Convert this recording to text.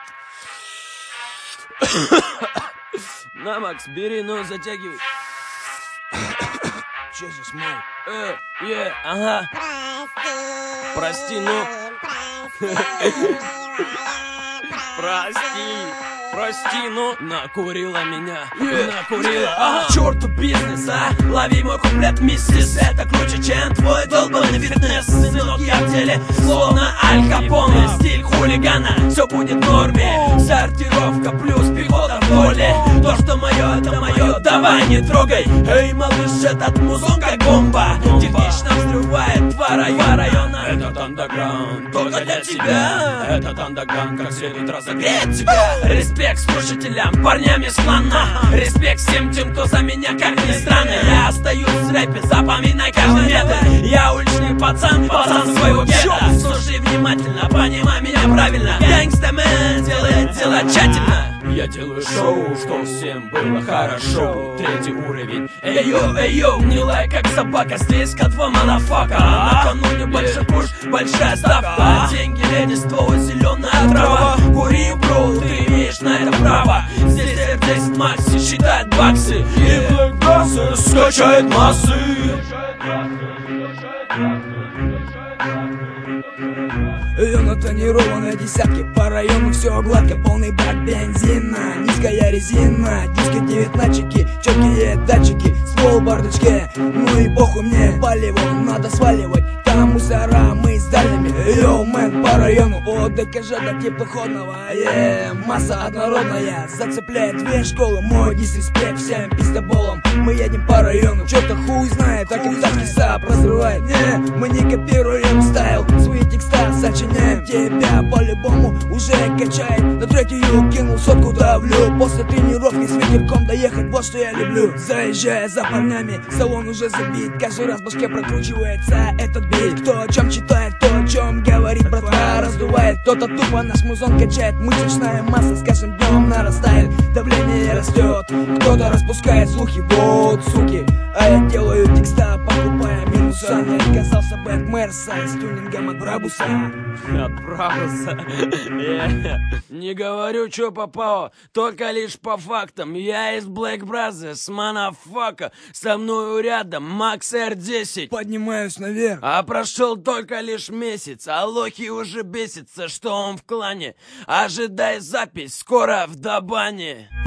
На, Макс, бери, ну, затягивай. Чё за смог? Ага. Прости, ну. Прости, ну. Накурила меня, накурила. Чёрту бизнес, лови мой куплет, миссис. Это круче, чем твой долбанный фитнес. Сынок, я в деле, словно Аль Капоне. Стиль хулигана, все будет в норме. Сортировка плюс пехота в поле. То, что мое, это мое, давай не трогай. Эй, малыш, этот музон как бомба. Технично взрывает два района. Этот андеграунд только для тебя. Этот андеграунд как следует разогреет тебя. Респект слушателям, парням из клана. Респект всем тем, кто за меня, как ни странно. Я остаюсь в рэпе, запоминай каждый метр. Я уличный пацан, пацан своего гетто. Слушай внимательно, понимай меня правильно. Гэнгстамен делает дела тщательно. Я делаю шоу, что всем было хорошо. Третий уровень. Эй-йо, не лай как собака, здесь котва манафака. Накануне большой пуш, большая ставка. Деньги, леди, ствол, зеленая трава. Кури, бро, ты имеешь на это право. Здесь R10 Макси считает баксы. И Black Brothers скачает массы. Ее натонированные десятки, по району все гладко, полный бак бензина, низкая резина, диски 19-чики, четкие датчики, ствол в бардачке, ну и похуй мне, палево надо сваливать, там мусора, мы с дальними, йоу, мэн, по району, от ДКЖ до теплоходного, масса однородная, зацепляет две школы, мой дисреспект всем пиздоболом, мы едем по району, чё-то хуй знает, так и тачки САП разрывает, не, мы не копируем стайл, свои текста сочиняем, тебя по-любому уже качает, на треке кинул сотку, давлю, после тренировки с ветерком доехать, вот что я люблю, заезжая за парнями, салон уже забит, каждый раз в башке прокручивается этот бит, кто о чем читает, кто о чем говорит, братва раздувает, кто-то тупо наш музон качает, мышечная масса с каждым днем нарастает, давление растет, кто-то распускает слухи, вот суки, а я делаю текста, покупая минуса, не отказался бы от Мерса с тюнингом от Брабуса. От Брабуса. Не говорю, чё попало, только лишь по фактам. Я из Black Brothers, манафака. Со мною рядом Макс R10. Поднимаюсь наверх. А прошел только лишь месяц, а Лохи уже бесится, что он в клане. Ожидай запись скоро в Дабане.